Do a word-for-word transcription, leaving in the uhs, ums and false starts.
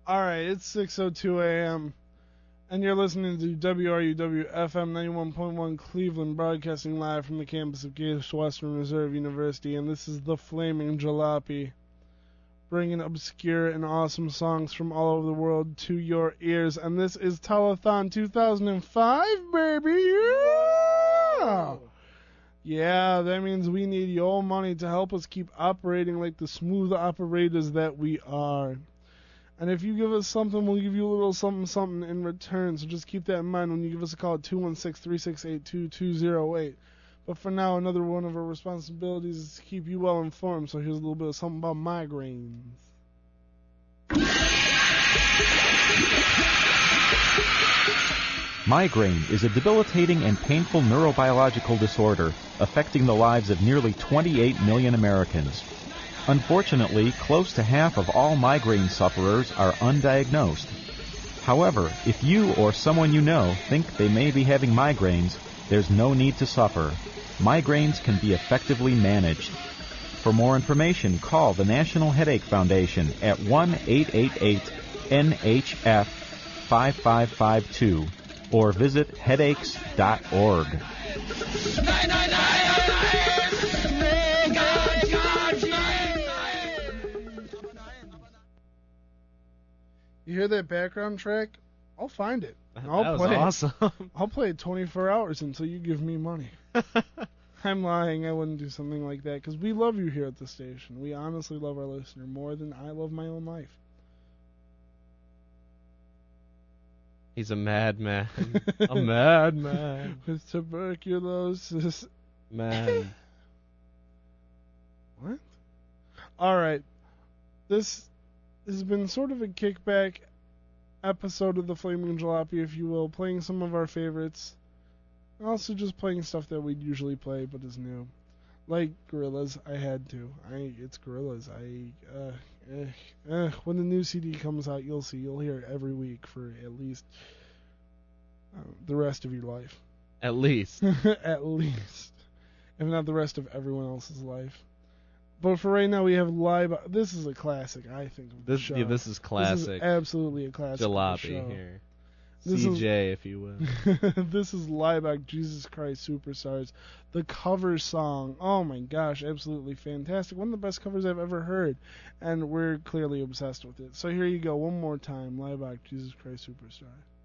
All right, it's six oh two a.m. and you're listening to W R U W F M ninety-one point one Cleveland, broadcasting live from the campus of Case Western Reserve University, and this is the Flaming Jalopy, bringing obscure and awesome songs from all over the world to your ears, and this is Telethon two thousand five, baby! Yeah! Yeah, that means we need your money to help us keep operating like the smooth operators that we are. And if you give us something, we'll give you a little something something in return. So just keep that in mind when you give us a call at two one six, three six eight, two two zero eight. But for now, another one of our responsibilities is to keep you well informed. So here's a little bit of something about migraines. Migraine is a debilitating and painful neurobiological disorder affecting the lives of nearly twenty-eight million Americans. Unfortunately, close to half of all migraine sufferers are undiagnosed. However, if you or someone you know think they may be having migraines, there's no need to suffer. Migraines can be effectively managed. For more information, call the National Headache Foundation at one eight eight eight N H F five five five two or visit headaches dot org. You hear that background track? I'll find it. I'll that was play awesome. it. I'll play it twenty-four hours until you give me money. I'm lying. I wouldn't do something like that because we love you here at the station. We honestly love our listener more than I love my own life. He's a madman. A madman. With tuberculosis. Man. What? All right. This has been sort of a kickback episode of the Flaming Jalopy, if you will, playing some of our favorites. And also just playing stuff that we'd usually play but is new. Like Gorillaz, I had to. I It's Gorillaz. I, uh, eh, eh. When the new C D comes out, you'll see. You'll hear it every week for at least uh, the rest of your life. At least. At least. If not the rest of everyone else's life. But for right now, we have live. This is a classic, I think. Of This, the show. yeah, this is classic. This is absolutely a classic. Jalopy here. This C J, is, if you will. This is Liebach, Jesus Christ Superstars, the cover song. Oh my gosh, absolutely fantastic. One of the best covers I've ever heard, and we're clearly obsessed with it. So here you go, one more time, Liebach, Jesus Christ Superstar.